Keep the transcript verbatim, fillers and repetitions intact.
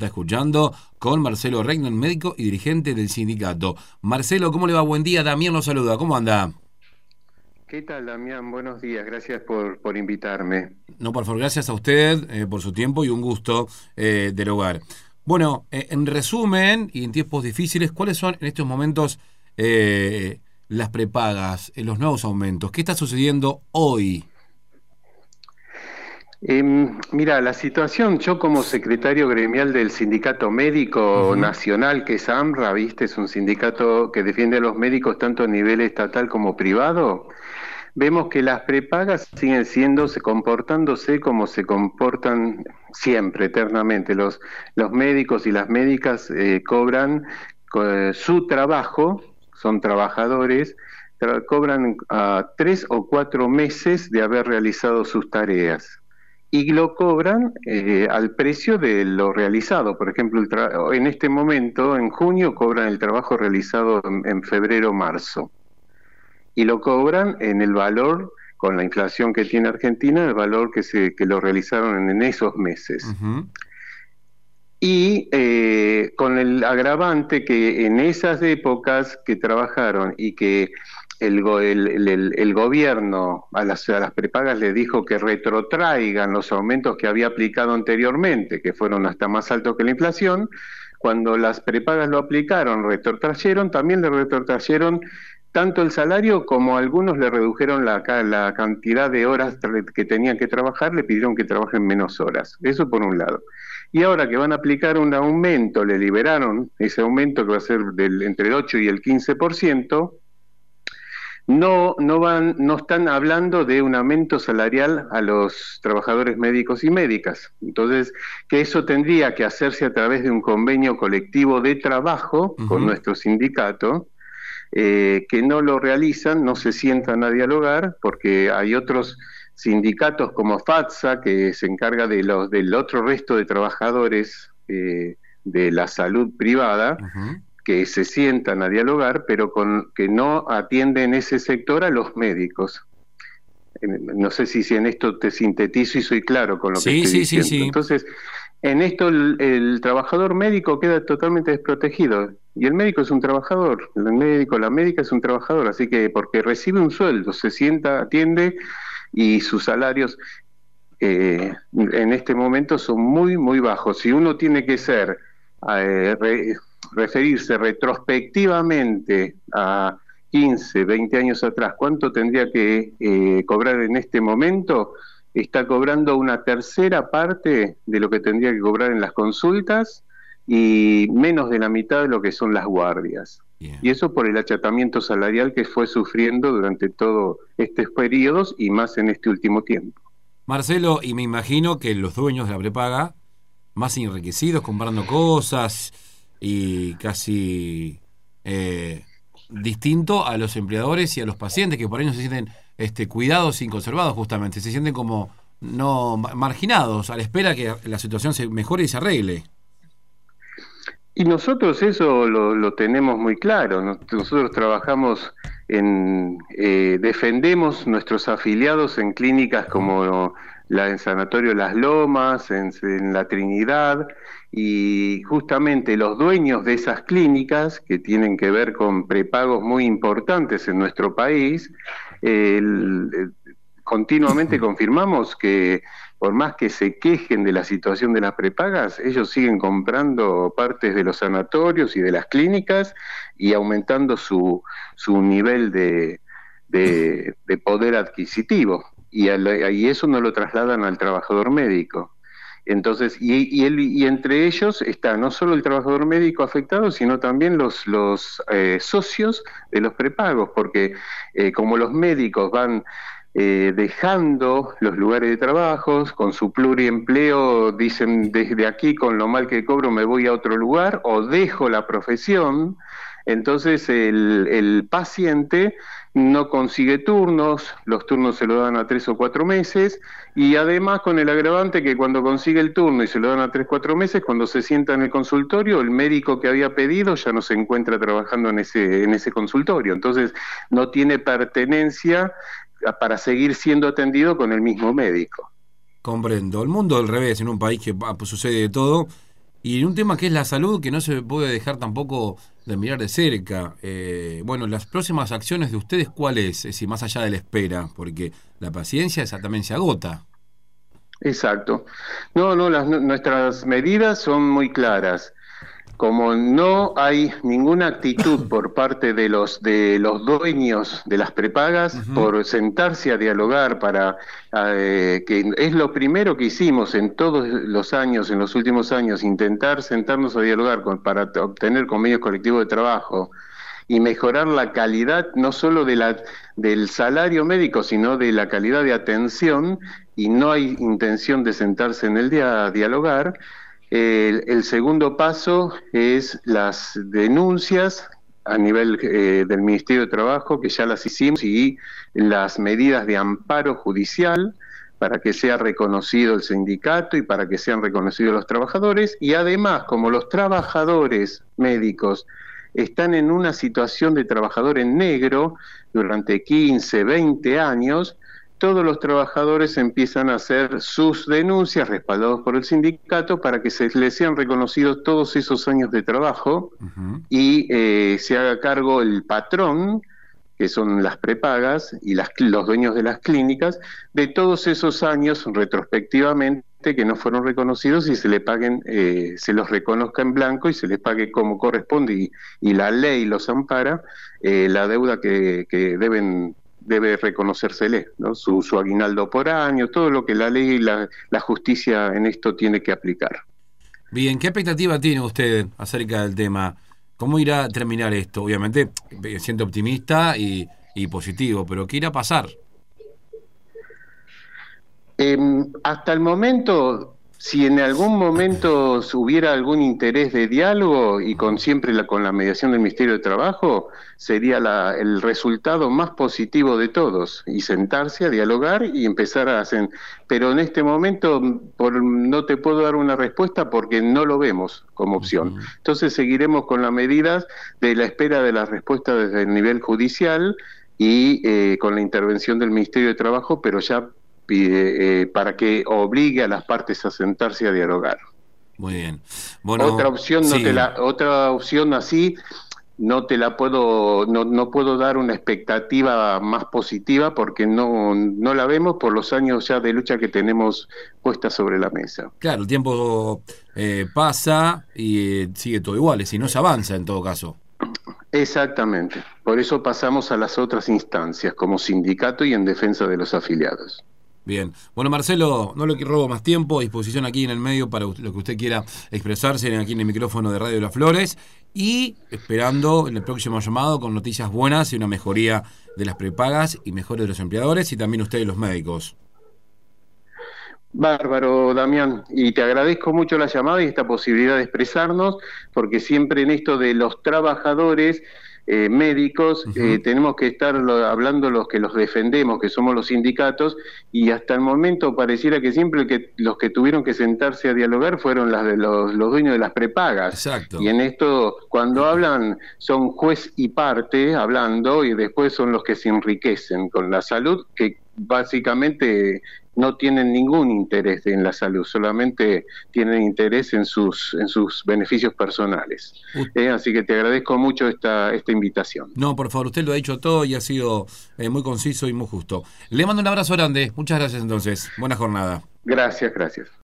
está escuchando, con Marcelo Reckner, médico y dirigente del sindicato. Marcelo, ¿cómo le va? Buen día, Damián lo saluda, ¿cómo anda? ¿Qué tal, Damián? Buenos días, gracias por, por invitarme. No, por favor, gracias a usted eh, por su tiempo y un gusto eh, del hogar. Bueno, eh, en resumen, y en tiempos difíciles, ¿cuáles son en estos momentos eh, las prepagas, eh, los nuevos aumentos? ¿Qué está sucediendo hoy? Eh, mira, la situación, yo como secretario gremial del Sindicato Médico Ujú. Nacional, que es AMRA, ¿viste? Es un sindicato que defiende a los médicos tanto a nivel estatal como privado. Vemos que las prepagas siguen siendo, se comportándose como se comportan siempre, eternamente. Los, los médicos y las médicas eh, cobran eh, su trabajo, son trabajadores, tra- cobran a tres o cuatro meses de haber realizado sus tareas. Y lo cobran eh, al precio de lo realizado. Por ejemplo, el tra- en este momento, en junio, cobran el trabajo realizado en, en febrero o marzo y lo cobran en el valor, con la inflación que tiene Argentina, el valor que, se, que lo realizaron en, en esos meses. Ujú. Y eh, con el agravante que en esas épocas que trabajaron y que el, go- el, el, el gobierno a las, a las prepagas le dijo que retrotraigan los aumentos que había aplicado anteriormente, que fueron hasta más altos que la inflación, cuando las prepagas lo aplicaron, retrotrayeron, también le retrotrayeron tanto el salario como algunos le redujeron la, la cantidad de horas que tenían que trabajar, le pidieron que trabajen menos horas. Eso por un lado. Y ahora que van a aplicar un aumento, le liberaron ese aumento que va a ser del, entre el ocho y el quince por ciento, no, no, van, no están hablando de un aumento salarial a los trabajadores médicos y médicas. Entonces, que eso tendría que hacerse a través de un convenio colectivo de trabajo con Ujú. nuestro sindicato, eh, que no lo realizan, no se sientan a dialogar, porque hay otros sindicatos como FATSA, que se encarga de los, del otro resto de trabajadores eh, de la salud privada, Ujú. que se sientan a dialogar, pero con, que no atienden ese sector a los médicos. No sé si, si en esto te sintetizo y soy claro con lo que Sí, estoy sí, sí, diciendo. sí. Entonces, en esto el, el trabajador médico queda totalmente desprotegido. Y el médico es un trabajador, el médico, la médica es un trabajador, así que porque recibe un sueldo, se sienta, atiende y sus salarios eh, en este momento son muy, muy bajos. Si uno tiene que ser, eh, re, referirse retrospectivamente a quince, veinte años atrás, ¿cuánto tendría que eh, cobrar en este momento? Está cobrando una tercera parte de lo que tendría que cobrar en las consultas y menos de la mitad de lo que son las guardias. Y Bien. eso por el achatamiento salarial que fue sufriendo durante todos estos periodos y más en este último tiempo. Marcelo, y me imagino que los dueños de la prepaga, más enriquecidos, comprando cosas y casi eh, distinto a los empleadores y a los pacientes que por ahí no se sienten este, cuidados y conservados justamente, se sienten como no ma- marginados a la espera que la situación se mejore y se arregle. Y nosotros eso lo, lo tenemos muy claro. ¿No? Nosotros trabajamos en, eh, defendemos nuestros afiliados en clínicas Ujú. como la en Sanatorio Las Lomas, en, en La Trinidad, y justamente los dueños de esas clínicas, que tienen que ver con prepagos muy importantes en nuestro país, eh, el- el- continuamente confirmamos que por más que se quejen de la situación de las prepagas, ellos siguen comprando partes de los sanatorios y de las clínicas y aumentando su, su nivel de, de, de poder adquisitivo. Y, a la, y, eso no lo trasladan al trabajador médico. Entonces, y, y, él, y, entre ellos está no solo el trabajador médico afectado, sino también los, los eh, socios de los prepagos, porque eh, como los médicos van eh, dejando los lugares de trabajo, con su pluriempleo, dicen desde aquí con lo mal que cobro me voy a otro lugar o dejo la profesión, entonces el, el paciente no consigue turnos, los turnos se lo dan a tres o cuatro meses y además con el agravante que cuando consigue el turno y se lo dan a tres o cuatro meses, cuando se sienta en el consultorio, el médico que había pedido ya no se encuentra trabajando en ese, en ese consultorio, entonces no tiene pertenencia para seguir siendo atendido con el mismo médico. Comprendo. El mundo al revés, en un país que ah, pues, sucede de todo. Y en un tema que es la salud, que no se puede dejar tampoco de mirar de cerca. Eh, bueno, las próximas acciones de ustedes, ¿cuál es? Es decir, más allá de la espera, porque la paciencia esa también se agota. Exacto. No, no, las, nuestras medidas son muy claras. Como no hay ninguna actitud por parte de los de los dueños de las prepagas Ujú. por sentarse a dialogar para eh, que es lo primero que hicimos en todos los años, en los últimos años, intentar sentarnos a dialogar con- para t- obtener convenios colectivos de trabajo y mejorar la calidad no solo de la, del salario médico, sino de la calidad de atención, y no hay intención de sentarse en el día a dialogar. El, el segundo paso es las denuncias a nivel eh, del Ministerio de Trabajo, que ya las hicimos, y las medidas de amparo judicial para que sea reconocido el sindicato y para que sean reconocidos los trabajadores. Y además, como los trabajadores médicos están en una situación de trabajador en negro durante quince, veinte años, todos los trabajadores empiezan a hacer sus denuncias respaldados por el sindicato para que se les sean reconocidos todos esos años de trabajo Ujú. y eh, se haga cargo el patrón, que son las prepagas, y las, los dueños de las clínicas, de todos esos años retrospectivamente que no fueron reconocidos y se le paguen, eh, se los reconozca en blanco y se les pague como corresponde y, y la ley los ampara, eh, la deuda que, que deben debe reconocérsele, ¿no? Su, su aguinaldo por año, todo lo que la ley y la, la justicia en esto tiene que aplicar. Bien, ¿qué expectativa tiene usted acerca del tema? ¿Cómo irá a terminar esto? Obviamente, eh, siendo optimista y, y positivo, pero ¿qué irá a pasar? Eh, hasta el momento, si en algún momento hubiera algún interés de diálogo y con siempre la, con la mediación del Ministerio de Trabajo, sería la, el resultado más positivo de todos, y sentarse a dialogar y empezar a hacer. Pero en este momento por, no te puedo dar una respuesta porque no lo vemos como opción. Ujú. Entonces seguiremos con las medidas de la espera de la respuesta desde el nivel judicial y eh, con la intervención del Ministerio de Trabajo, pero ya pide, eh, para que obligue a las partes a sentarse a dialogar. Muy bien. Otra Bueno, opción no te sí. la, otra opción así no te la puedo, no, no puedo dar una expectativa más positiva porque no, no la vemos por los años ya de lucha que tenemos puesta sobre la mesa. Claro, el tiempo eh, pasa y eh, sigue todo igual, si no se avanza en todo caso. Exactamente. Por eso pasamos a las otras instancias como sindicato y en defensa de los afiliados. Bien. Bueno, Marcelo, no le robo más tiempo, disposición aquí en el medio para lo que usted quiera expresarse aquí en el micrófono de Radio Las Flores y esperando en el próximo llamado con noticias buenas y una mejoría de las prepagas y mejores de los empleadores y también ustedes los médicos. Bárbaro, Damián, y te agradezco mucho la llamada y esta posibilidad de expresarnos, porque siempre en esto de los trabajadores eh, médicos eh, Ujú. tenemos que estar lo, hablando los que los defendemos, que somos los sindicatos, y hasta el momento pareciera que siempre que, los que tuvieron que sentarse a dialogar fueron las de los, los dueños de las prepagas, y Exacto. en esto cuando hablan son juez y parte hablando, y después son los que se enriquecen con la salud, que básicamente no tienen ningún interés en la salud, solamente tienen interés en sus, en sus beneficios personales. U- Eh, así que te agradezco mucho esta, esta invitación. No, por favor, usted lo ha dicho todo y ha sido eh, muy conciso y muy justo. Le mando un abrazo grande. Muchas gracias entonces. Buena jornada. Gracias, gracias.